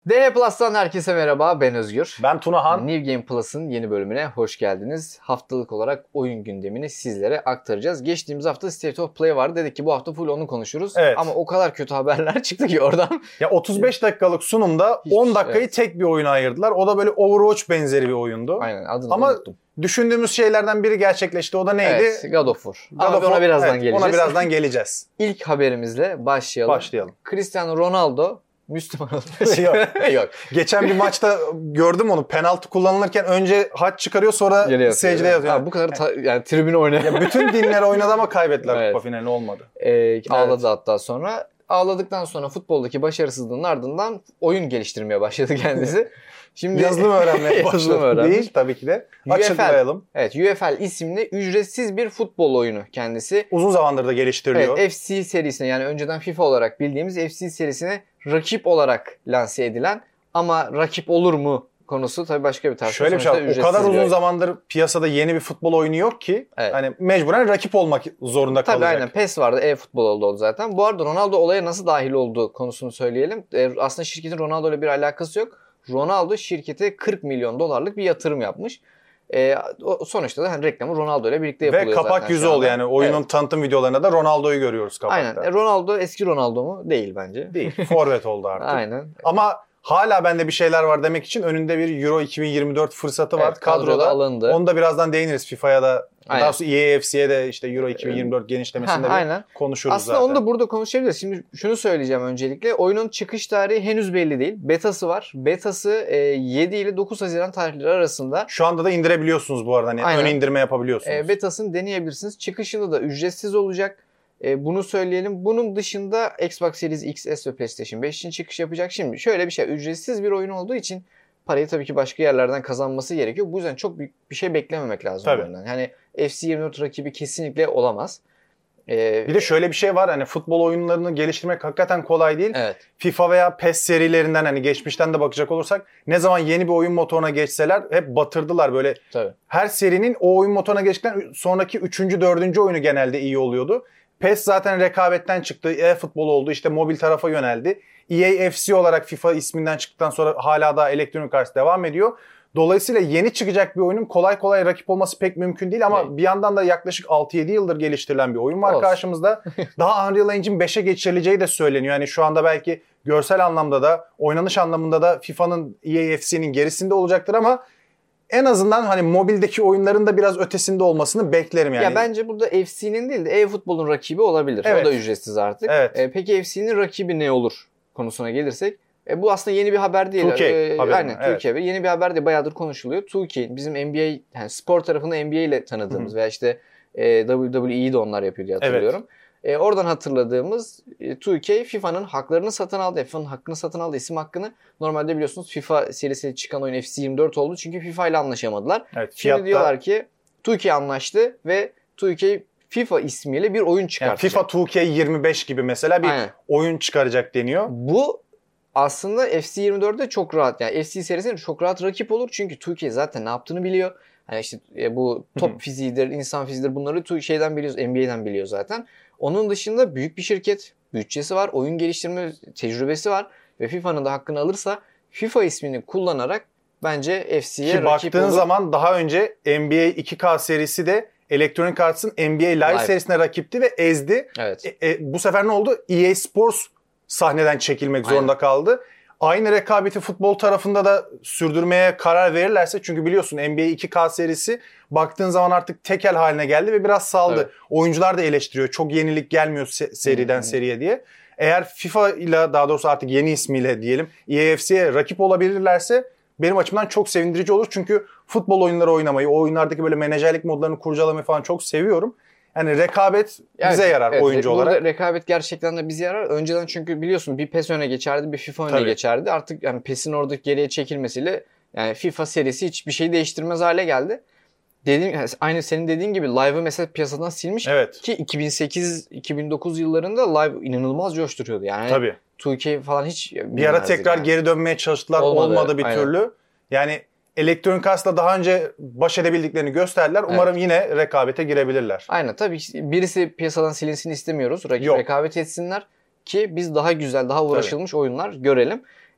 DH Plus'tan herkese merhaba, ben Özgür. Ben Tunahan. New Game Plus'ın yeni bölümüne hoş geldiniz. Haftalık olarak oyun gündemini sizlere aktaracağız. Geçtiğimiz hafta State of Play vardı. Dedik ki bu hafta full onu konuşuruz. Evet. Ama o kadar kötü haberler çıktı ki oradan. Ya 35 dakikalık sunumda 10 dakikayı tek bir oyuna ayırdılar. O da böyle Overwatch benzeri bir oyundu. Aynen, adını Ama unuttum. Düşündüğümüz şeylerden biri gerçekleşti. O da neydi? Evet, God of War. Ama ona birazdan geleceğiz. Ona birazdan geleceğiz. İlk haberimizle başlayalım. Cristiano Ronaldo Müslüman olmuş. Yok. Geçen bir maçta gördüm onu. Penaltı kullanılırken önce haç çıkarıyor, sonra secde yazıyor. Ha, bu kadar yani tribüne oynayan. Ya bütün dinler oynadı ama kaybettiler. Evet. Kupa finali olmadı. Ağladı hatta sonra. Ağladıktan sonra futboldaki başarısızlığının ardından oyun geliştirmeye başladı kendisi. Şimdi yazılım öğrenmeye başladı. Değil tabii ki de. Açıklayalım. Evet, UFL isimli ücretsiz bir futbol oyunu kendisi. Uzun zamandır da geliştiriliyor. Evet, FC serisine, yani önceden FIFA olarak bildiğimiz FC serisine rakip olarak lanse edilen, ama rakip olur mu konusu tabii başka bir tartışma. Şöyle bir şey var. O kadar uzun zamandır piyasada yeni bir futbol oyunu yok ki hani mecburen rakip olmak zorunda kalacak. Tabii aynen, PES vardı, e-futbol oldu zaten. Bu arada Ronaldo olaya nasıl dahil olduğu konusunu söyleyelim. Aslında şirketin Ronaldo ile bir alakası yok. Ronaldo şirkete 40 milyon dolarlık bir yatırım yapmış. Sonuçta da hani reklamı Ronaldo ile birlikte yapılıyor zaten. Ve kapak yüzü oldu yani. Oyunun tanıtım videolarında da Ronaldo'yu görüyoruz kapakta. Aynen. Ronaldo eski Ronaldo mu? Değil bence. Değil. Forvet oldu artık. Aynen. Ama hala bende bir şeyler var demek için önünde bir Euro 2024 fırsatı var. Evet, kadroda alındı. Onu da birazdan değiniriz. FIFA'ya da, daha sonra EAFC'ye de işte Euro 2024 genişlemesinde konuşuruz aslında zaten. onu da burada konuşabiliriz. Şimdi şunu söyleyeceğim öncelikle. Oyunun çıkış tarihi henüz belli değil. Betası var. Betası 7 ile 9 Haziran tarihleri arasında. Şu anda da indirebiliyorsunuz bu arada. Hani ön indirme yapabiliyorsunuz. Betasını deneyebilirsiniz. Çıkışında da ücretsiz olacak. Bunu söyleyelim. Bunun dışında Xbox Series XS ve PlayStation 5 için çıkış yapacak. Şimdi şöyle bir şey. Ücretsiz bir oyun olduğu için parayı tabii ki başka yerlerden kazanması gerekiyor. Bu yüzden çok büyük bir şey beklememek lazım oyundan. Yani FC24 rakibi kesinlikle olamaz. Bir de şöyle bir şey var, hani futbol oyunlarını geliştirmek hakikaten kolay değil. Evet. FIFA veya PES serilerinden, hani geçmişten de bakacak olursak, ne zaman yeni bir oyun motoruna geçseler hep batırdılar böyle. Tabii. Her serinin o oyun motoruna geçtikten sonraki 3. 4. oyunu genelde iyi oluyordu. PES zaten rekabetten çıktı, e-futbol oldu, işte mobil tarafa yöneldi. EA FC olarak FIFA isminden çıktıktan sonra hala daha Electronic Arts devam ediyor. Dolayısıyla yeni çıkacak bir oyunun kolay kolay rakip olması pek mümkün değil ama bir yandan da yaklaşık 6-7 yıldır geliştirilen bir oyun var karşımızda. Daha Unreal Engine 5'e geçirileceği de söyleniyor. Yani şu anda belki görsel anlamda da, oynanış anlamında da FIFA'nın, EA FC'nin gerisinde olacaktır ama en azından hani mobildeki oyunların da biraz ötesinde olmasını beklerim yani. Ya bence burada FC'nin değil de e-futbolun rakibi olabilir. Evet. O da ücretsiz artık. Evet. Peki FC'nin rakibi ne olur konusuna gelirsek? Bu aslında yeni bir haber değil. 2K aynen, Türkiye ve yeni bir haber değil. Bayağıdır konuşuluyor. 2K bizim NBA, yani spor tarafını NBA ile tanıdığımız veya işte WWE'yi de onlar yapıyor diye hatırlıyorum. Evet. Oradan hatırladığımız 2K FIFA'nın haklarını satın aldı. FIFA'nın hakkını satın aldı. İsim hakkını. Normalde biliyorsunuz FIFA serisi çıkan oyun FC24 oldu. Çünkü FIFA ile anlaşamadılar. Evet, şimdi diyorlar ki 2K anlaştı ve 2K FIFA ismiyle bir oyun çıkartacak. Yani FIFA 2K25 gibi mesela bir oyun çıkaracak deniyor. Bu aslında FC24'de çok rahat, yani FC serisinde çok rahat rakip olur. Çünkü 2K zaten ne yaptığını biliyor. Hani işte bu top fiziğidir, insan fiziğidir, bunları şeyden biliyoruz, NBA'den biliyor zaten. Onun dışında büyük bir şirket, bütçesi var, oyun geliştirme tecrübesi var ve FIFA'nın da hakkını alırsa FIFA ismini kullanarak bence FC'ye rakip olur. Ki baktığın zaman daha önce NBA 2K serisi de Electronic Arts'ın NBA Live serisine rakipti ve ezdi. Evet. Bu sefer ne oldu? EA Sports sahneden çekilmek zorunda kaldı. Aynı rekabeti futbol tarafında da sürdürmeye karar verirlerse, çünkü biliyorsun NBA 2K serisi baktığın zaman artık tekel haline geldi ve biraz saldı. Evet. Oyuncular da eleştiriyor. Çok yenilik gelmiyor seriden seriye diye. Eğer FIFA ile, daha doğrusu artık yeni ismiyle diyelim, EAFC'ye rakip olabilirlerse benim açımdan çok sevindirici olur. Çünkü futbol oyunları oynamayı, o oyunlardaki böyle menajerlik modlarını kurcalamayı falan çok seviyorum. Yani rekabet bize yarar oyuncu olarak. Burada rekabet gerçekten de bize yarar. Önceden çünkü biliyorsun bir PES öne geçerdi, bir FIFA öne geçerdi. Artık yani PES'in orada geriye çekilmesiyle yani FIFA serisi hiçbir şey değiştirmez hale geldi. Aynı senin dediğin gibi Live'ı mesela piyasadan silmiş ki 2008-2009 yıllarında Live inanılmaz coşturuyordu. Yani tabii. 2K falan hiç bir ara tekrar geri dönmeye çalıştılar, olmadı bir türlü. Yani Electronic Arts'la daha önce baş edebildiklerini gösterdiler. Umarım yine rekabete girebilirler. Aynen, tabii birisi piyasadan silinsin istemiyoruz. Rekabet etsinler ki biz daha güzel, daha uğraşılmış oyunlar görelim.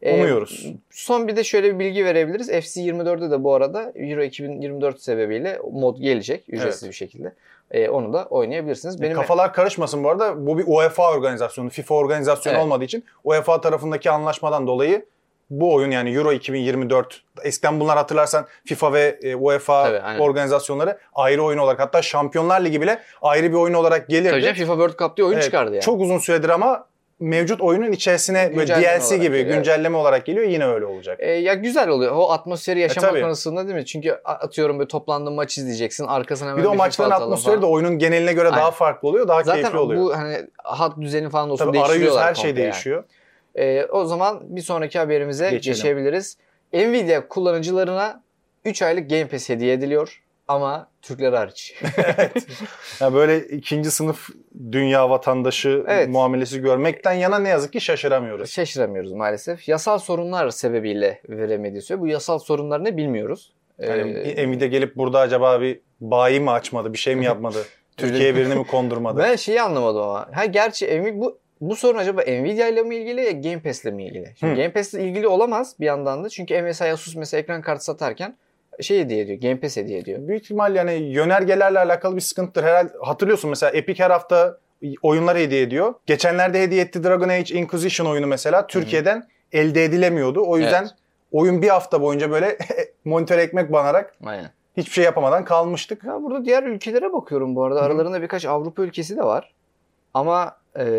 Umuyoruz. Son bir de şöyle bir bilgi verebiliriz. FC24'de de bu arada Euro 2024 sebebiyle mod gelecek ücretsiz bir şekilde. Onu da oynayabilirsiniz. Kafalar karışmasın bu arada. Bu bir UEFA organizasyonu, FIFA organizasyonu olmadığı için UEFA tarafındaki anlaşmadan dolayı bu oyun yani Euro 2024, eskiden bunlar hatırlarsan FIFA ve UEFA organizasyonları ayrı oyun olarak, hatta Şampiyonlar Ligi bile ayrı bir oyun olarak gelirdi. Tabii FIFA World Cup diye oyun çıkardı yani. Çok uzun süredir ama mevcut oyunun içerisine böyle DLC gibi geliyor, güncelleme olarak geliyor, yine öyle olacak. Ya güzel oluyor. O atmosferi yaşamak konusunda değil mi? Çünkü atıyorum böyle toplandığın maç izleyeceksin. Arkasına hemen bir de o maçların atmosferi de oyunun geneline göre daha farklı oluyor. Daha keyifli oluyor. Zaten bu hani hat düzeni falan olsun değiştiriyorlar. Arayüz her şey değişiyor. O zaman bir sonraki haberimize geçebiliriz. Nvidia kullanıcılarına 3 aylık Game Pass hediye ediliyor. Ama Türkler hariç. Evet. Yani böyle ikinci sınıf dünya vatandaşı muamelesi görmekten yana ne yazık ki şaşıramıyoruz. Şaşıramıyoruz maalesef. Yasal sorunlar sebebiyle veremediği söyleniyor. Bu yasal sorunlar ne bilmiyoruz. Yani Nvidia gelip burada acaba bir bayi mi açmadı, bir şey mi yapmadı? Türkiye'ye birini mi kondurmadı? Ben şeyi anlamadım ama. Gerçi bu sorun acaba Nvidia ile mi ilgili ya Game Pass ile mi ilgili? Şimdi Game Pass ile ilgili olamaz bir yandan da. Çünkü MSI Asus mesela ekran kartı satarken hediye ediyor. Game Pass hediye ediyor. Büyük ihtimal yani yönergelerle alakalı bir sıkıntıdır. Herhalde hatırlıyorsun mesela Epic her hafta oyunlar hediye ediyor. Geçenlerde hediye etti Dragon Age Inquisition oyunu mesela. Türkiye'den elde edilemiyordu. O yüzden oyun bir hafta boyunca böyle monitör ekmek banarak hiçbir şey yapamadan kalmıştık. Ya burada diğer ülkelere bakıyorum bu arada. Aralarında birkaç Avrupa ülkesi de var. Ama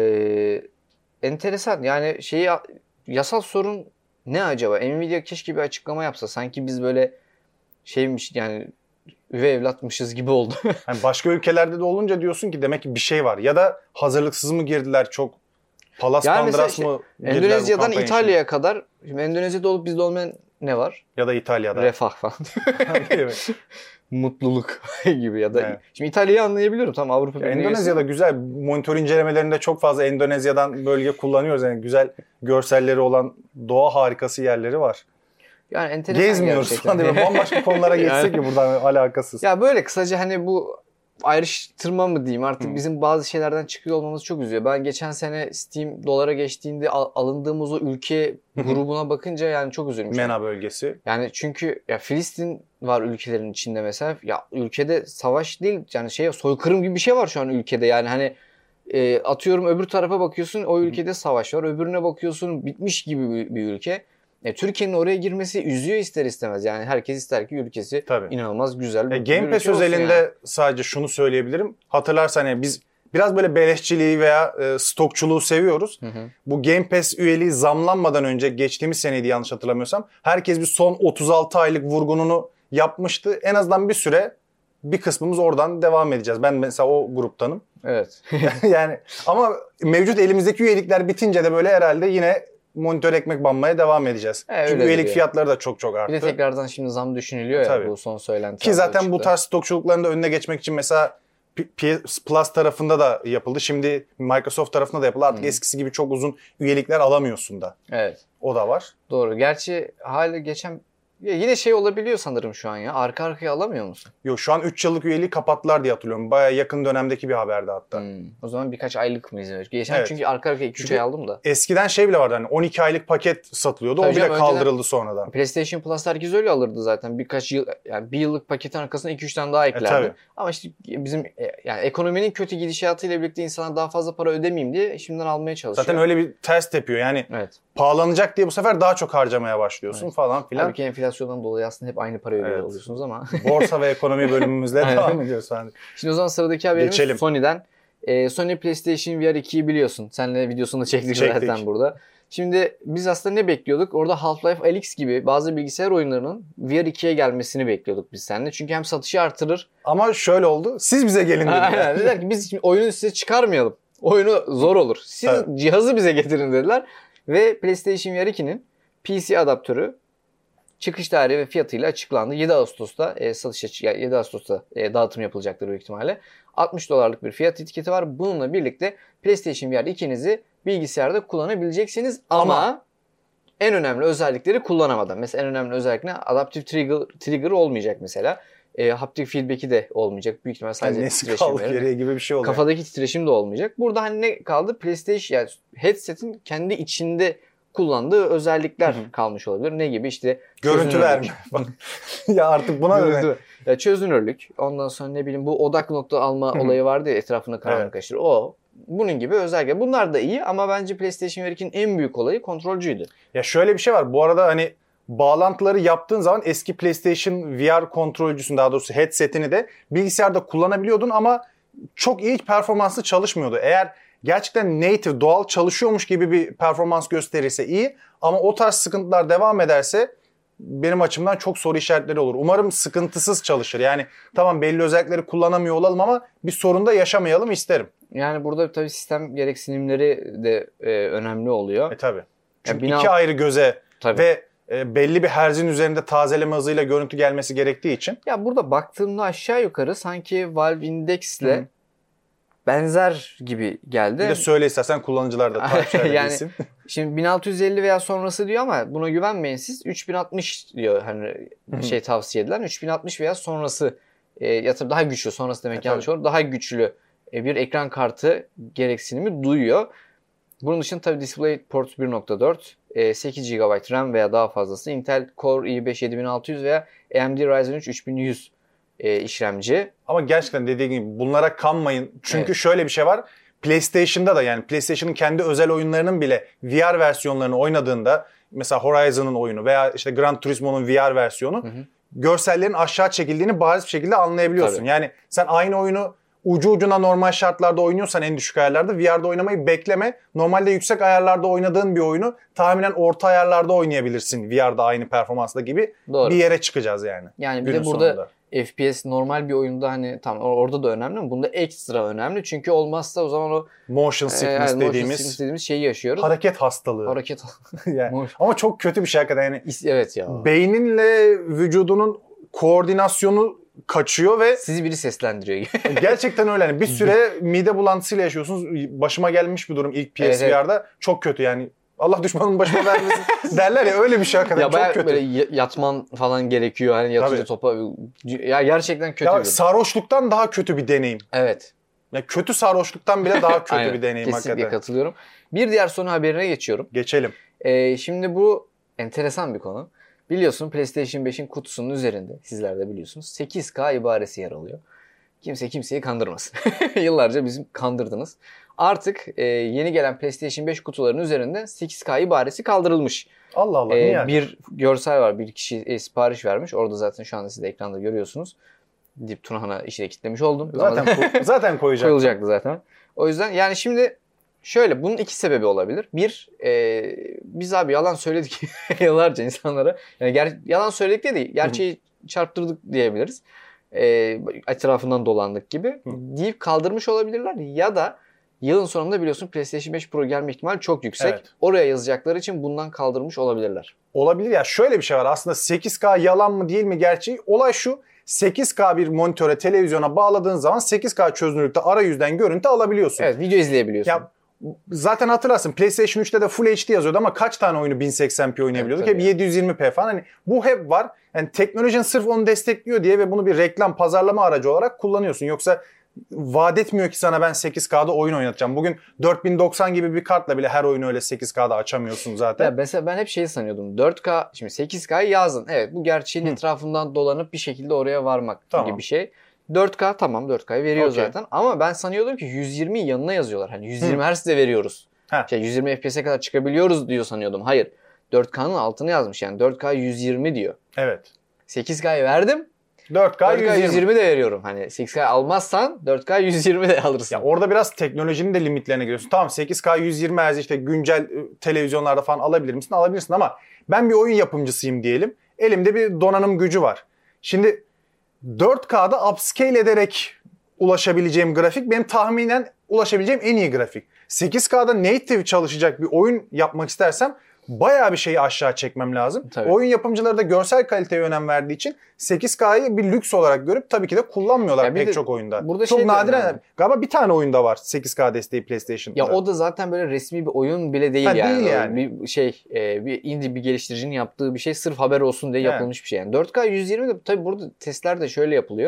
enteresan. Yani yasal sorun ne acaba? Nvidia keşke bir açıklama yapsa. Sanki biz böyle yani üvey evlatmışız gibi oldu. Yani başka ülkelerde de olunca diyorsun ki demek ki bir şey var. Ya da hazırlıksız mı girdiler, çok palas pandras mı girdiler? Endonezya'dan İtalya'ya kadar. Şimdi Endonezya'da olup bizde olmayan ne var? Ya da İtalya'da. Refah falan. Mutluluk gibi ya da. Şimdi İtalya'yı anlayabiliyorum. Tamam, Avrupa Birliği. Endonezya'da güzel. Monitör incelemelerinde çok fazla Endonezya'dan bölge kullanıyoruz. Yani güzel görselleri olan doğa harikası yerleri var. Yani enteresan gezmiyoruz falan diye bambaşka konulara geçsek ki buradan alakasız. Ya böyle kısaca hani bu ayrıştırma mı diyeyim artık bizim bazı şeylerden çıkıyor olmamız çok üzüyor. Ben geçen sene Steam dolara geçtiğinde alındığımız o ülke grubuna bakınca yani çok üzülmüştüm. MENA bölgesi. Yani çünkü ya Filistin var ülkelerin içinde mesela. Ya ülkede savaş değil yani soykırım gibi bir şey var şu an ülkede. Yani hani atıyorum öbür tarafa bakıyorsun o ülkede savaş var. Öbürüne bakıyorsun bitmiş gibi bir ülke. Türkiye'nin oraya girmesi üzüyor ister istemez. Yani herkes ister ki ülkesi inanılmaz güzel bir Game Pass özelinde sadece şunu söyleyebilirim. Hatırlarsan yani biz biraz böyle beleşçiliği veya stokçuluğu seviyoruz. Bu Game Pass üyeliği zamlanmadan önce geçtiğimiz seneydi yanlış hatırlamıyorsam. Herkes bir son 36 aylık vurgununu yapmıştı. En azından bir süre bir kısmımız oradan devam edeceğiz. Ben mesela o gruptanım. Evet. Yani ama mevcut elimizdeki üyelikler bitince de böyle herhalde yine monitör ekmek banmaya devam edeceğiz. Çünkü üyelik fiyatları da çok arttı. Bir de tekrardan şimdi zam düşünülüyor ya bu son söylenti. Ki zaten bu tarz stokçulukların da önüne geçmek için mesela PS Plus tarafında da yapıldı. Şimdi Microsoft tarafında da yapıldı. Artık eskisi gibi çok uzun üyelikler alamıyorsun da. Evet. O da var. Doğru. Gerçi hala geçen yine olabiliyor sanırım şu an ya. Arka arkaya alamıyor musun? Yok şu an 3 yıllık üyeliği kapattılar diye hatırlıyorum. Bayağı yakın dönemdeki bir haberdi hatta. O zaman birkaç aylık mı izin veriyor? Geçen çünkü arka arkaya 2-3 ay aldım da. Eskiden bile vardı hani 12 aylık paket satılıyordu. O bile kaldırıldı sonradan. PlayStation Plus herkes öyle alırdı zaten. Birkaç yıl yani bir yıllık paketin arkasına 2-3 tane daha eklerdi. Ama işte bizim yani ekonominin kötü gidişatıyla birlikte insanlar daha fazla para ödemeyeyim diye şimdiden almaya çalışıyor. Zaten öyle bir ters tepiyor. Yani pahalanacak diye bu sefer daha çok harcamaya başlıyorsun falan filan. Tabii ki enflasyondan dolayı aslında hep aynı parayı ödüyor oluyorsunuz ama. Borsa ve ekonomi bölümümüzle devam ediyoruz. Şimdi o zaman sıradaki haberimiz Sony'den. Sony PlayStation VR 2'yi biliyorsun. Seninle videosunu çektik zaten burada. Şimdi biz aslında ne bekliyorduk? Orada Half-Life Alyx gibi bazı bilgisayar oyunlarının VR 2'ye gelmesini bekliyorduk biz seninle. Çünkü hem satışı artırır. Ama şöyle oldu. Siz bize gelin dediler. Dediler ki biz oyunu size çıkarmayalım. Oyunu zor olur. Siz cihazı bize getirin dediler. Ve PlayStation VR 2'nin PC adaptörü çıkış tarihi ve fiyatıyla açıklandı. 7 Ağustos'ta dağıtım yapılacaktır büyük ihtimalle. $60 bir fiyat etiketi var. Bununla birlikte PlayStation VR 2'nizi bilgisayarda kullanabileceksiniz ama en önemli özellikleri kullanamadan. Mesela en önemli özellik ne? Adaptive trigger olmayacak mesela. Haptic feedback'i de olmayacak. Büyük ihtimalle sadece titreşim verir. Gibi bir şey oluyor. Kafadaki titreşim de olmayacak. Burada hani ne kaldı? PlayStation yani headset'in kendi içinde kullandığı özellikler kalmış olabilir. Ne gibi? İşte görüntü verme. Ya artık buna görüntü. Ya çözünürlük. Ondan sonra ne bileyim bu odak nokta alma olayı vardı ya, etrafında karanlıklaştırır. O. Bunun gibi özellikle. Bunlar da iyi ama bence PlayStation VR 2'nin en büyük olayı kontrolcüydü. Ya şöyle bir şey var. Bu arada hani bağlantıları yaptığın zaman eski PlayStation VR kontrolcüsünü, daha doğrusu headsetini de bilgisayarda kullanabiliyordun ama çok iyi performanslı çalışmıyordu. Eğer gerçekten native, doğal çalışıyormuş gibi bir performans gösterirse iyi ama o tarz sıkıntılar devam ederse benim açımdan çok soru işaretleri olur. Umarım sıkıntısız çalışır. Yani tamam belli özellikleri kullanamıyor olalım ama bir sorun da yaşamayalım isterim. Yani burada tabii sistem gereksinimleri de önemli oluyor. Tabii. Çünkü iki ayrı göze ve belli bir herzin üzerinde tazeleme hızıyla görüntü gelmesi gerektiği için. Ya burada baktığımda aşağı yukarı sanki Valve Index'le benzer gibi geldi. Bir de söyle istersen kullanıcılar da takipçiler yani, bilsin. Şimdi 1650 veya sonrası diyor ama buna güvenmeyin siz. 3060 diyor hani tavsiye edilen. 3060 veya sonrası ya tabii daha güçlü, sonrası demek yanlış olur. Daha güçlü bir ekran kartı gereksinimi duyuyor. Bunun dışında tabii DisplayPort 1.4, 8 GB RAM veya daha fazlası, Intel Core i5 7600 veya AMD Ryzen 3 3100 işlemci. Ama gerçekten dediğim gibi bunlara kanmayın. Çünkü şöyle bir şey var. PlayStation'da da, yani PlayStation'ın kendi özel oyunlarının bile VR versiyonlarını oynadığında, mesela Horizon'ın oyunu veya işte Gran Turismo'nun VR versiyonu, görsellerin aşağı çekildiğini bariz bir şekilde anlayabiliyorsun. Tabii. Yani sen aynı oyunu ucu ucuna normal şartlarda oynuyorsan en düşük ayarlarda, VR'da oynamayı bekleme. Normalde yüksek ayarlarda oynadığın bir oyunu tahminen orta ayarlarda oynayabilirsin VR'da aynı performansla gibi. Doğru. Bir yere çıkacağız yani. Yani bir de burada sonunda FPS normal bir oyunda hani tam orada da önemli ama bunda ekstra önemli. Çünkü olmazsa o zaman o motion sickness dediğimiz şeyi yaşıyoruz. Hareket hastalığı. Yani. Ama çok kötü bir şey hakikaten. Yani evet ya. Beyninle vücudunun koordinasyonu kaçıyor ve sizi biri seslendiriyor. Gerçekten öyle. Yani bir süre mide bulantısıyla yaşıyorsunuz. Başıma gelmiş bir durum ilk PSVR'da. Evet. Çok kötü yani. Allah düşmanın başıma vermesin derler ya, öyle bir şey hakikaten, ya çok kötü. Böyle yatman falan gerekiyor hani yatınca topa. Ya gerçekten kötü ya, sarhoşluktan daha kötü bir deneyim. Evet. Ya kötü sarhoşluktan bile daha kötü bir deneyim kesinlikle hakikaten. Kesinlikle katılıyorum. Bir diğer son haberine geçiyorum. Geçelim. Şimdi bu enteresan bir konu. Biliyorsun PlayStation 5'in kutusunun üzerinde, sizler de biliyorsunuz, 8K ibaresi yer alıyor. Kimse kimseyi kandırmasın. Yıllarca bizim kandırdınız. Artık yeni gelen PlayStation 5 kutularının üzerinde 8K ibaresi kaldırılmış. Allah Allah. Niye? Bir görsel var. Bir kişi sipariş vermiş. Orada zaten şu anda siz de ekranda görüyorsunuz. Dip Tunahan'a işine kitlemiş oldum. Zaten koyulacaktı zaten. O yüzden yani şimdi şöyle, bunun iki sebebi olabilir. Bir, biz abi yalan söyledik yıllarca insanlara. Yani yalan söyledik de değil. Gerçeği çarptırdık diyebiliriz. Etrafından dolandık gibi deyip kaldırmış olabilirler. Ya da yılın sonunda biliyorsun PlayStation 5 Pro gelme ihtimali çok yüksek. Evet. Oraya yazacakları için bundan kaldırmış olabilirler. Olabilir ya. Şöyle bir şey var. Aslında 8K yalan mı değil mi gerçeği? Olay şu. 8K bir monitöre, televizyona bağladığın zaman 8K çözünürlükte arayüzden görüntü alabiliyorsun. Evet, video izleyebiliyorsun. Ya, zaten hatırlarsın PlayStation 3'te de Full HD yazıyordu ama kaç tane oyunu 1080p oynayabiliyorduk? Evet, hep 720p falan. Hani bu hep var. Yani teknolojinin sırf onu destekliyor diye ve bunu bir reklam, pazarlama aracı olarak kullanıyorsun. Yoksa vaat etmiyor ki sana ben 8K'da oyun oynatacağım. Bugün 4090 gibi bir kartla bile her oyunu öyle 8K'da açamıyorsun zaten. Ya mesela ben hep şeyi sanıyordum. 4K, şimdi 8K'yı yazdın. Evet, bu gerçeğin etrafından dolanıp bir şekilde oraya varmak gibi bir şey. 4K tamam, 4K'yı veriyor zaten. Ama ben sanıyordum ki 120 yanına yazıyorlar. Hani 120 Hz de veriyoruz. 120 FPS'e kadar çıkabiliyoruz diyor sanıyordum. Hayır. 4K'nın altını yazmış yani. 4K 120 diyor. Evet. 8K'yı verdim. 4K 120 de veriyorum. Hani 8K almazsan 4K 120 de alırsın. Ya orada biraz teknolojinin de limitlerine giriyorsun. Tamam 8K 120 Hz işte güncel televizyonlarda falan alabilir misin? Alabilirsin ama ben bir oyun yapımcısıyım diyelim. Elimde bir donanım gücü var. Şimdi 4K'da upscale ederek ulaşabileceğim grafik benim tahminen ulaşabileceğim en iyi grafik. 8K'da native çalışacak bir oyun yapmak istersem bayağı bir şeyi aşağı çekmem lazım. Tabii. Oyun yapımcıları da görsel kaliteye önem verdiği için 8K'yı bir lüks olarak görüp tabii ki de kullanmıyorlar pek çok oyunda. Burada çok nadiren galiba bir tane oyunda var 8K desteği PlayStation'da. Ya o da zaten böyle resmi bir oyun bile değil yani. Değil yani. Bir indie bir geliştiricinin yaptığı bir şey, sırf haber olsun diye yapılmış bir şey. Yani 4K 120 de tabii burada testler de şöyle yapılıyor.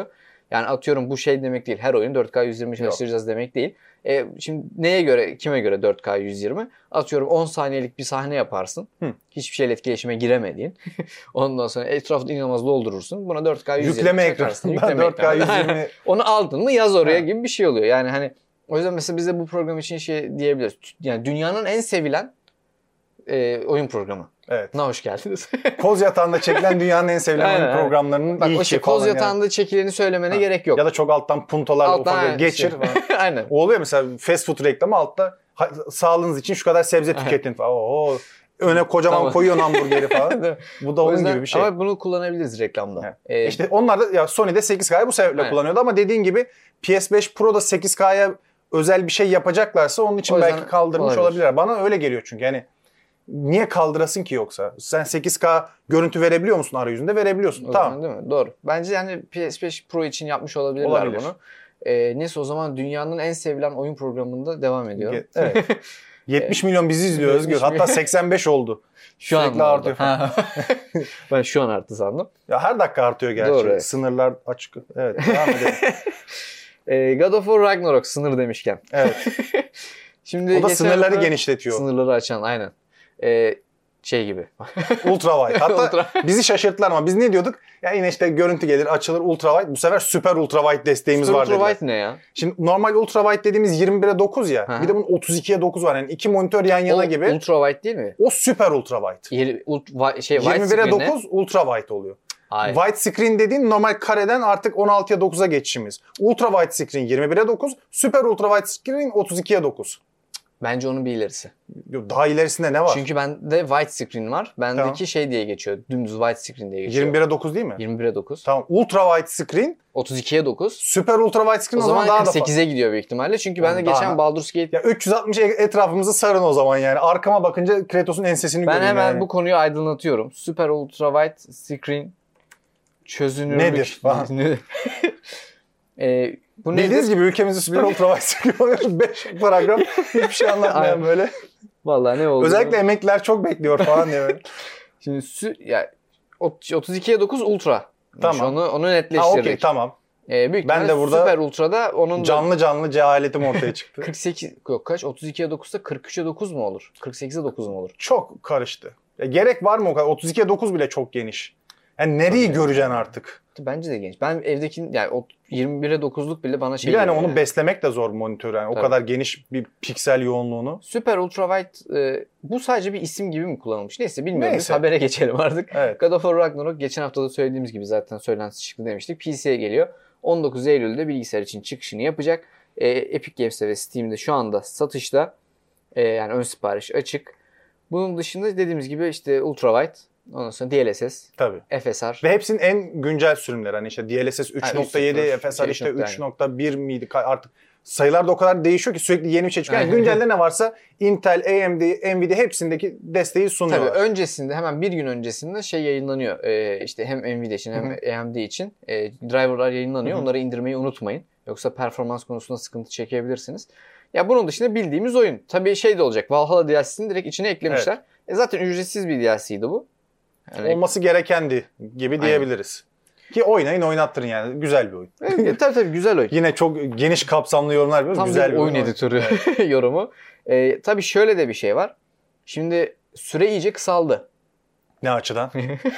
Yani atıyorum bu şey demek değil. Her oyun 4K 120 çalıştıracağız demek değil. Şimdi neye göre, kime göre 4K 120? Atıyorum 10 saniyelik bir sahne yaparsın. Hiçbir şeyle etkileşime giremediğin. Ondan sonra etrafı inanılmaz doldurursun. Buna 4K 120 yükleme çakarsın. ekranında 4K 120. Onu aldın mı yaz oraya gibi bir şey oluyor. Yani hani o yüzden mesela bize bu program için şey diyebiliriz. Yani dünyanın en sevilen oyun programı. Evet. Hoş geldiniz. Koz yatağında çekilen dünyanın en sevilen oyun programlarının bak, ilki koz falan. yatağında çekileni söylemene gerek yok. Ya da çok alttan puntolarla ufak geçir falan. Aynen. O oluyor mesela fast food reklamı altta sağlığınız için şu kadar sebze tüketin falan. Öne kocaman koyuyorsun hamburgeri falan. Bu da onun gibi bir şey. Ama bunu kullanabiliriz reklamda. İşte onlar da ya Sony'de 8K'yı bu sebeple kullanıyordu ama dediğin gibi PS5 Pro'da 8K'ya özel bir şey yapacaklarsa onun için belki kaldırmış olabilirler. Bana öyle geliyor çünkü yani niye kaldırasın ki yoksa? Sen 8K görüntü verebiliyor musun arayüzünde? Verebiliyorsun. Tamam. Değil mi? Doğru. Bence yani PS5 Pro için yapmış olabilirler bunu. Neyse o zaman dünyanın en sevilen oyun programında devam ediyorum. Evet. 70 milyon bizi izliyor Özgür. Hatta 85 oldu. Şu an artıyor. Ben şu an arttı sandım. Ya her dakika artıyor gerçi. Doğru, evet. Sınırlar açık. Evet. Devam edelim. God of War Ragnarok sınır demişken. Evet. Şimdi o da sınırları genişletiyor. Sınırları açan aynen. Şey gibi. Ultra wide. Hatta bizi şaşırttılar ama biz ne diyorduk? Ya yine işte görüntü gelir açılır ultra wide. Bu sefer süper ultra wide desteğimiz var dediler. Ultra wide ne ya? Şimdi normal ultra wide dediğimiz 21'e 9 ya. Bir de bunun 32'ye 9 var. Yani iki monitör yan yana gibi. Ultra wide değil mi? O süper ultra wide. 21'e 9 ultra wide oluyor. Hayır. Wide screen dediğin normal kareden artık 16'ya 9'a geçişimiz. Ultra wide screen 21'e 9, süper ultra wide screen 32'ye 9. Bence onun bir ilerisi. Daha ilerisinde ne var? Çünkü bende white screen var. Bendeki şey diye geçiyor. Dümdüz white screen diye geçiyor. 21'e 9 değil mi? 21'e 9. Tamam. Ultra wide screen 32'ye 9. Süper ultra wide screen o zaman daha da 48'e gidiyor büyük ihtimalle. Çünkü ben de geçen Baldur's Gate... Ya 360 etrafımızı sarın o zaman yani. Arkama bakınca Kratos'un ensesini görüyorum. Ben hemen yani. Bu konuyu aydınlatıyorum. Süper ultra wide screen çözünürlük... Nedir falan. Bu bildiğiniz gibi ülkemizde süper ultra wide screen oluyoruz. 5 paragraf hiçbir şey anlatmayan böyle. Vallahi ne oldu? Özellikle emekliler çok bekliyor falan diye böyle. Şimdi 32'ye 9 ultra. Tamam. Onu netleştirdik. Okey tamam. Büyük ben de burada süper ultra'da onun canlı cehaletim ortaya çıktı. 48 yok kaç? 32'ye 9'da 43'e 9 mu olur? 48'e 9 mu olur? Çok karıştı. Gerek var mı o kadar? 32'ye 9 bile çok geniş. Yani nereyi göreceksin artık? Bence de geniş. Ben evdeki yani o 21'e 9'luk bile bana şey yani onu beslemek de zor monitör yani. Tabii. O kadar geniş bir piksel yoğunluğunu. Super ultra wide bu sadece bir isim gibi mi kullanılmış? Neyse bilmiyorum. Biz habere geçelim artık. Evet. God of War Ragnarok geçen hafta da söylediğimiz gibi zaten söylentisi çıktı demiştik. PC'ye geliyor. 19 Eylül'de bilgisayar için çıkışını yapacak. Epic Games'te ve Steam'de şu anda satışta. Yani ön sipariş açık. Bunun dışında dediğimiz gibi işte ultra wide, ondan sonra DLSS, tabii. FSR. Ve hepsinin en güncel sürümleri. Hani işte DLSS 3.7, FSR işte 3.1 miydi artık. Sayılar da o kadar değişiyor ki sürekli yeni bir şey çıkıyor. Yani güncelde ne varsa Intel, AMD, Nvidia hepsindeki desteği sunuyorlar. Tabii öncesinde hemen bir gün öncesinde şey yayınlanıyor. İşte hem Nvidia için hem AMD için driverlar yayınlanıyor. Onları indirmeyi unutmayın. Yoksa performans konusunda sıkıntı çekebilirsiniz. Ya bunun dışında bildiğimiz oyun. Tabii şey de olacak. Valhalla DLC'sini direkt içine eklemişler. Evet. Zaten ücretsiz bir DLC'ydi bu. Yani olması gerekendi gibi diyebiliriz. Ki oynayın oynattırın yani. Güzel bir oyun. Evet, tabii güzel oyun. Yine çok geniş kapsamlı yorumlar yapıyoruz. Güzel bir oyun editörü yorumu. Tabii şöyle de bir şey var. Şimdi süre iyice kısaldı. Ne açıdan?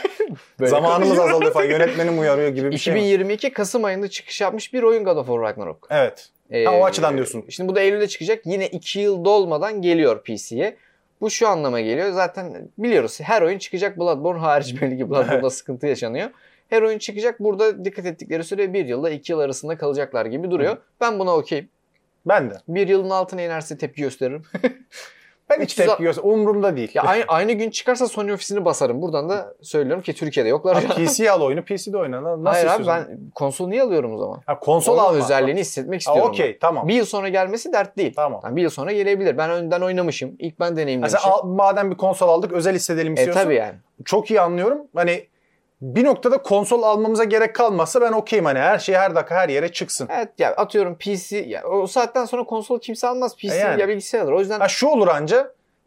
Zamanımız azaldı falan. Yönetmenim uyarıyor gibi bir şey mi? 2022 Kasım ayında çıkış yapmış bir oyun God of War Ragnarok. Evet. O açıdan diyorsun. Şimdi bu da Eylül'de çıkacak. Yine 2 yıl dolmadan geliyor PC'ye. Bu şu anlama geliyor. Zaten biliyoruz her oyun çıkacak. Bloodborne hariç belli ki Bloodborne'da sıkıntı yaşanıyor. Her oyun çıkacak. Burada dikkat ettikleri süre 1 yılla 2 yıl arasında kalacaklar gibi duruyor. Ben buna okeyim. Ben de. 1 yılın altına inerse tepki gösteririm. Ben hiç tepki gösteririm. Umurumda değil. Ya aynı gün çıkarsa Sony ofisini basarım. Buradan da söylüyorum ki Türkiye'de yoklar. Abi PC al oyunu. PC'de oyna. Nasıl hayır istiyorsun? Abi ben konsol niye alıyorum o zaman? Konsol alma. Özelliğini hissetmek istiyorum. Okey tamam. Bir yıl sonra gelmesi dert değil. Tamam. Yani bir yıl sonra gelebilir. Ben önden oynamışım. İlk ben deneyimlemişim. Madem bir konsol aldık özel hissedelim istiyorsun. Tabii yani. Çok iyi anlıyorum. Hani bir noktada konsol almamıza gerek kalmazsa ben okeyim hani her şey her dakika her yere çıksın. Evet ya atıyorum PC ya o saatten sonra konsol kimse almaz PC ya bilgisayar alır. O yüzden şu olur anca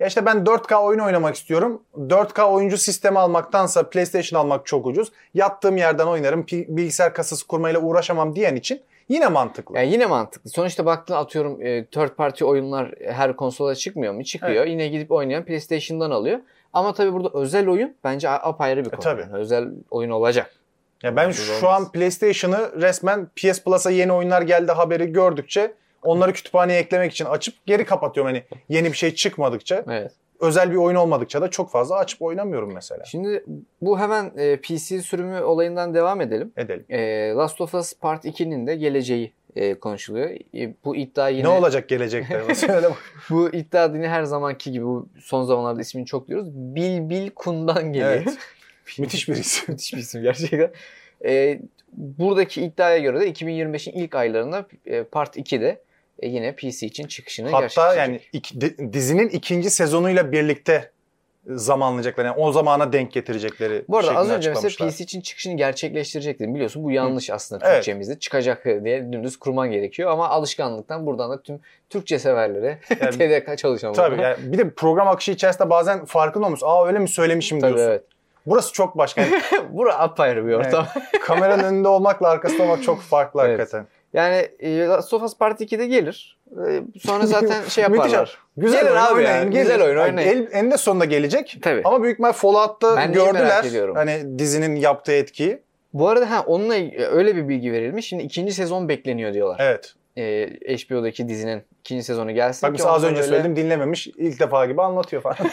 Ya işte ben 4K oyun oynamak istiyorum. 4K oyuncu sistemi almaktansa PlayStation almak çok ucuz. Yattığım yerden oynarım. Bilgisayar kasası kurmayla uğraşamam diyen için yine mantıklı. Yani yine mantıklı. Sonuçta baktığında atıyorum third party oyunlar her konsola çıkmıyor mu? Çıkıyor. Evet. Yine gidip oynayan PlayStation'dan alıyor. Ama tabii burada özel oyun bence apayrı bir konu. Tabii. Yani özel oyun olacak. Ya ben şu an PlayStation'ı resmen PS Plus'a yeni oyunlar geldi haberi gördükçe onları kütüphaneye eklemek için açıp geri kapatıyorum. Hani yeni bir şey çıkmadıkça. Evet. Özel bir oyun olmadıkça da çok fazla açıp oynamıyorum mesela. Şimdi bu hemen PC sürümü olayından devam edelim. Edelim. Last of Us Part 2'nin de geleceği konuşuluyor. Bu iddia yine... Ne olacak gelecekte? Bu iddia yine her zamanki gibi, bu son zamanlarda ismini çok diyoruz. Bil Kun'dan geliyor. Evet. Müthiş bir isim. Müthiş bir isim gerçekten. Buradaki iddiaya göre de 2025'in ilk aylarında Part 2'de yine PC için çıkışını gerçekleştirecek. Hatta yani dizinin ikinci sezonuyla birlikte zamanlayacaklar. Yani o zamana denk getirecekleri. Bu arada az önce mesela PC için çıkışını gerçekleştirecekler. Biliyorsun bu yanlış aslında Türkçemizde. Evet. Çıkacak diye dümdüz kurman gerekiyor. Ama alışkanlıktan buradan da tüm Türkçe severlere yani, TDK çalışanlara. Tabii yani bir de program akışı içerisinde bazen farkında olmuş. Öyle mi söylemişim diyorsun. Evet. Burası çok başka. Yani, burası apayrı bir ortam. Yani, kameranın önünde olmakla arkasında olmak çok farklı evet. Hakikaten. Yani Last of Us Part 2'de gelir. Sonra zaten şey yaparlar. Güzel gelir oyun abi oynayın. Güzel oyun oynayın. Eninde sonunda gelecek. Tabii. Ama büyük ihtimal Fallout'ta gördüler. Hani dizinin yaptığı etkiyi. Bu arada onunla öyle bir bilgi verilmiş. Şimdi ikinci sezon bekleniyor diyorlar. Evet. HBO'daki dizinin ikinci sezonu gelsin. Bak mesela az önce söyledim dinlememiş. İlk defa gibi anlatıyor falan.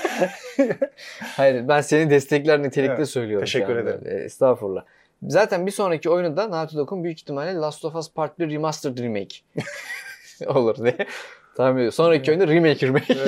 Hayır, ben seni destekler nitelikte evet, söylüyorum. Teşekkür ederim. Estağfurullah. Zaten bir sonraki oyunu da Naughty Dog'un büyük ihtimalle Last of Us Part 1 Remastered Remake olur diye tahmin ediyorum. Sonraki oyunda remake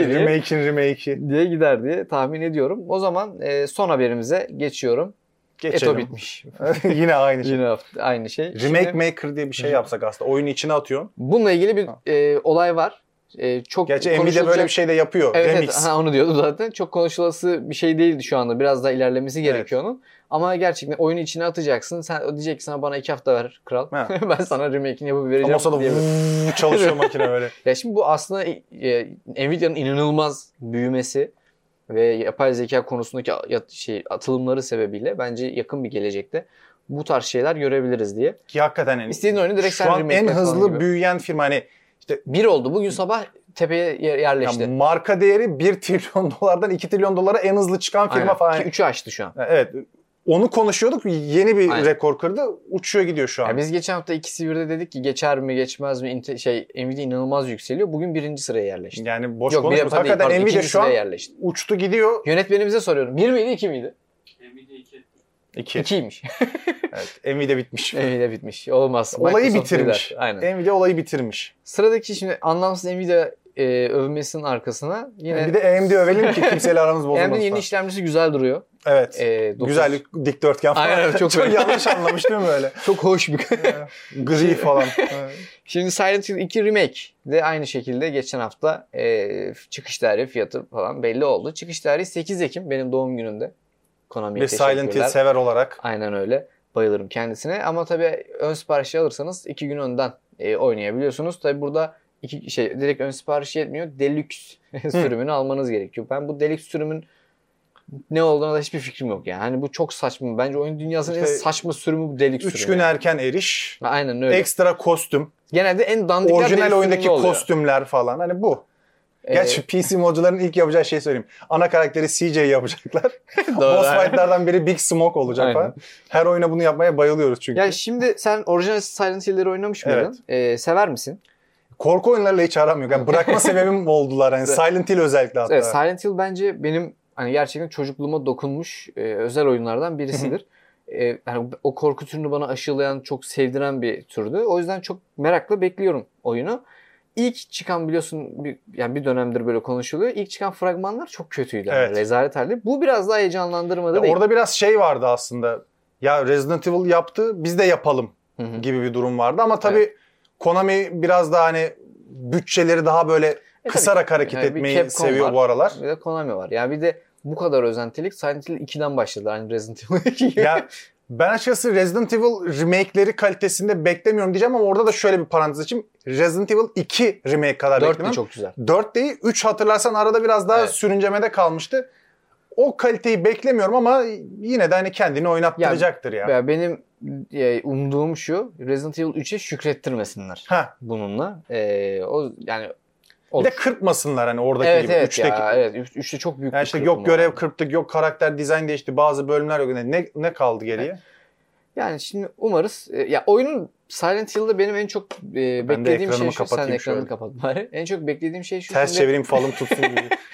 diye gider diye tahmin ediyorum. O zaman son haberimize geçiyorum. Geçelim. Eto bitmiş. Yine aynı şey. Yine aynı şey. Remake Maker diye bir şey yapsak aslında. Oyunu içine atıyorsun. Bununla ilgili bir olay var. Çok gerçi Nvidia böyle bir şey de yapıyor. Evet, remix. Evet, onu diyordum zaten. Çok konuşulası bir şey değildi şu anda. Biraz daha ilerlemesi gerekiyor onun. Ama gerçekten oyunu içine atacaksın. Sen diyeceksin bana 2 hafta ver kral. Ben sana remake'ini yapıp vereceğim. Ama sonra çalışıyor makine böyle. Ya şimdi bu aslında Nvidia'nın inanılmaz büyümesi ve yapay zeka konusundaki atılımları sebebiyle bence yakın bir gelecekte bu tarz şeyler görebiliriz diye. Ki hakikaten İstediğin oyunu direkt sen remake en hızlı büyüyen firma hani işte bir oldu. Bugün sabah tepeye yerleşti. Yani marka değeri 1 trilyon dolardan 2 trilyon dolara en hızlı çıkan firma aynen. falan. Ki 3'ü aştı şu an. Evet. Onu konuşuyorduk. Yeni bir aynen. Rekor kırdı. Uçuyor gidiyor şu an. Ya biz geçen hafta ikisi birde dedik ki geçer mi geçmez mi? Nvidia inanılmaz yükseliyor. Bugün 1. sıraya yerleşti. Yani boş konuşmuyoruz. Hakikaten Nvidia şu an yerleşti. Uçtu gidiyor. Yönetmenimize soruyorum. 1 miydi 2 miydi? Nvidia 2. 2'ymiş. Evet. Nvidia bitmiş. Nvidia bitmiş. Olmaz. Olayı Microsoft bitirmiş. Aynen. Nvidia olayı bitirmiş. Sıradaki şimdi anlamsız Nvidia övmesinin arkasına yine... Yani bir de AMD övelim ki kimseyle aramız bozulmasın. AMD'nin yeni işlemcisi güzel duruyor. Evet. Güzel dikdörtgen falan. Aynen, çok yanlış anlamış değil mi öyle? Çok hoş bir... Gri falan. Şimdi Silent Hill 2 Remake de aynı şekilde geçen hafta çıkış tarihi fiyatı falan belli oldu. Çıkış tarihi 8 Ekim benim doğum günümde. Konami'ye teşekkürler. Silent Hill sever olarak. Aynen öyle. Bayılırım kendisine. Ama tabii ön siparişi alırsanız 2 gün önden oynayabiliyorsunuz. Tabii burada direkt ön siparişi yetmiyor. Deluxe sürümünü almanız gerekiyor. Ben bu Deluxe sürümün ne olduğuna da hiçbir fikrim yok yani. Hani bu çok saçma. Bence oyun dünyasının en saçma sürümü bu Deluxe sürümü. 3 gün erken eriş. Aynen öyle. Ekstra kostüm. Genelde en dandikler orijinal oyundaki kostümler falan. Hani bu. Gerçi PC modcuların ilk yapacağı şey söyleyeyim. Ana karakteri CJ yapacaklar. Boss fight'lardan biri Big Smoke olacak aynen. Falan. Her oyuna bunu yapmaya bayılıyoruz çünkü. Ya şimdi sen orijinal Silent Hill'leri oynamış mıydın? Evet. Sever misin? Korku oyunlarıyla hiç aram yok. Yani bırakma sebebim oldular. Yani Silent Hill özellikle hatta. Evet, Silent Hill bence benim hani gerçekten çocukluğuma dokunmuş özel oyunlardan birisidir. Yani o korku türünü bana aşılayan, çok sevdiren bir türdü. O yüzden çok merakla bekliyorum oyunu. İlk çıkan biliyorsun bir dönemdir böyle konuşuluyor. İlk çıkan fragmanlar çok kötüydü. Evet. Yani rezalet halde. Bu biraz daha heyecanlandırmadı değil. Orada biraz şey vardı aslında. Ya Resident Evil yaptı biz de yapalım gibi bir durum vardı. Ama tabii Konami biraz daha hani bütçeleri daha böyle kısarak hareket etmeyi seviyor var, bu aralar. Bir de Konami var. Yani bir de bu kadar özentilik Silent Hill 2'den başladı. Hani Resident Evil 2 gibi. Ya ben açıkçası Resident Evil remake'leri kalitesinde beklemiyorum diyeceğim ama orada da şöyle bir parantez açayım. Resident Evil 2 remake kadar 4 beklemem. de çok güzel. 4 değil, 3 hatırlarsan arada biraz daha sürüncemede kalmıştı. O kaliteyi beklemiyorum ama yine de hani kendini oynattıracaktır ya. Benim umduğum şu, Resident Evil 3'e şükrettirmesinler bununla. O yani olur. Bir de kırpmasınlar hani oradaki gibi. 3'teki. Evet, 3'te çok büyük yani bir işte kırpma yok görev var. kırptık, yok karakter dizayn değişti, bazı bölümler yok. Ne kaldı geriye? Evet. Yani şimdi umarız. Ya oyunun Silent Hill'da benim en çok beklediğim şey şu. Sen ekranını kapat bari. En çok beklediğim şey şu. Ters çevireyim falım tutsun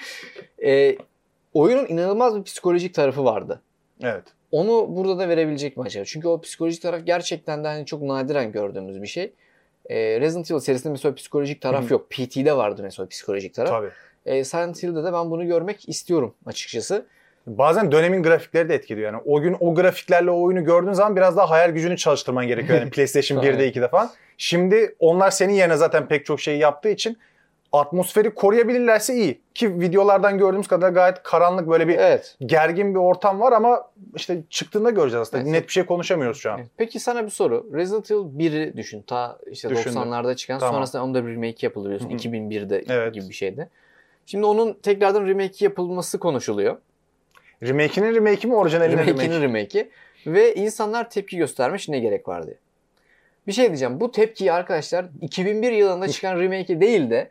gibi. Oyunun inanılmaz bir psikolojik tarafı vardı. Evet. Onu burada da verebilecek mi acaba? Çünkü o psikolojik taraf gerçekten de hani çok nadiren gördüğümüz bir şey. Resident Evil serisinde mesela psikolojik taraf yok. PT'de vardı mesela psikolojik taraf. Tabii. Silent Hill'de de ben bunu görmek istiyorum açıkçası. Bazen dönemin grafikleri de etkiliyor. Yani o gün o grafiklerle o oyunu gördüğün zaman biraz daha hayal gücünü çalıştırman gerekiyor. Yani PlayStation 1'de 2'de falan. Şimdi onlar senin yerine zaten pek çok şeyi yaptığı için atmosferi koruyabilirlerse iyi. Ki videolardan gördüğümüz kadar gayet karanlık böyle bir gergin bir ortam var ama işte çıktığında göreceğiz aslında. Evet. Net bir şey konuşamıyoruz şu an. Peki sana bir soru. Resident Evil 1'i düşün. Ta işte 90'larda çıkan. Tamam. Sonrasında onda bir remake yapıldı biliyorsun. 2001'de gibi bir şeydi. Şimdi onun tekrardan remake yapılması konuşuluyor. Remake'inin remake'i mi, orijinalinin remake'inin remake'i. Ve insanlar tepki göstermiş, ne gerek var diye. Bir şey diyeceğim. Bu tepkiyi arkadaşlar 2001 yılında çıkan remake'i değil de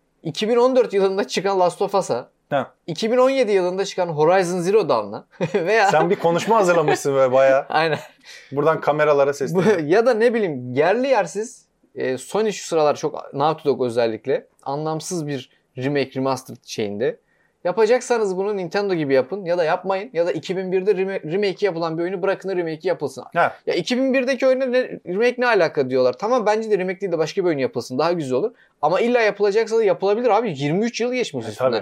2014 yılında çıkan Last of Us'a, 2017 yılında çıkan Horizon Zero Dawn'a veya... Sen bir konuşma hazırlamışsın böyle bayağı. Aynen. Buradan kameralara sesleniyorum. Ya da ne bileyim yerli yersiz Sony şu sıralar çok, Naughty Dog özellikle anlamsız bir remake, remaster şeyinde. Yapacaksanız bunu Nintendo gibi yapın ya da yapmayın. Ya da 2001'de remake yapılan bir oyunu bırakın da remake yapılsın. Ya 2001'deki oyuna remake ne alaka diyorlar. Tamam, bence de remake değil de başka bir oyun yapılsın. Daha güzel olur. Ama illa yapılacaksa da yapılabilir abi. 23 yıl geçmiş üstünden.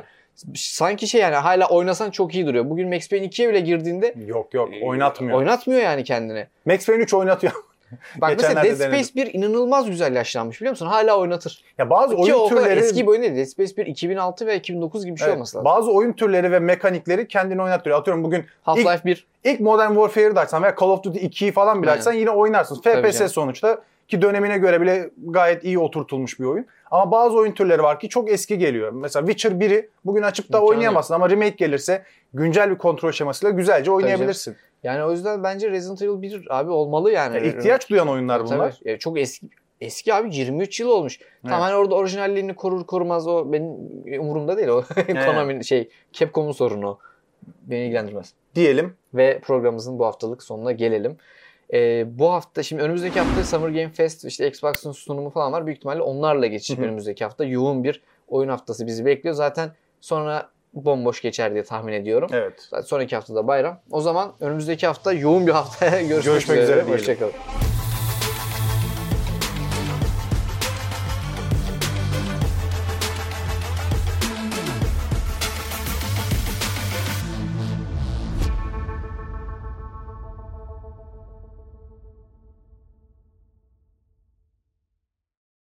Sanki yani hala oynasan çok iyi duruyor. Bugün Max Payne 2'ye bile girdiğinde... Yok oynatmıyor. Oynatmıyor yani kendini. Max Payne 3 oynatıyor. Bak mesela Dead Space 1 inanılmaz güzel yaşlanmış, biliyor musun? Hala oynatır. Ya bazı oyun türleri eski bir oyun değil. Dead Space 1 2006 ve 2009 gibi bir şey olması lazım. Bazı oyun türleri ve mekanikleri kendini oynattırıyor. Atıyorum bugün Half-Life 1. İlk Modern Warfare'ı da açsan veya Call of Duty 2'yi falan bile açsan yine oynarsın. FPS sonuçta ki dönemine göre bile gayet iyi oturtulmuş bir oyun. Ama bazı oyun türleri var ki çok eski geliyor. Mesela Witcher 1'i bugün açıp da oynayamazsın ama remake gelirse güncel bir kontrol şemasıyla güzelce oynayabilirsin. Yani o yüzden bence Resident Evil 1 abi olmalı yani. İhtiyaç duyan oyunlar bunlar. Tabii. Çok eski abi, 23 yıl olmuş. Evet. Tamam, hani orada orijinalliğini korur korumaz o benim umurumda değil o. Konami'nin Capcom'un sorunu o. Beni ilgilendirmez. Diyelim. Ve programımızın bu haftalık sonuna gelelim. Bu hafta şimdi önümüzdeki hafta Summer Game Fest, işte Xbox'ın sunumu falan var. Büyük ihtimalle onlarla geçecek önümüzdeki hafta. Yoğun bir oyun haftası bizi bekliyor. Zaten sonra bomboş geçer diye tahmin ediyorum. Evet. Zaten sonraki haftada bayram. O zaman önümüzdeki hafta yoğun bir haftaya görüşmek üzere. Hoşçakalın.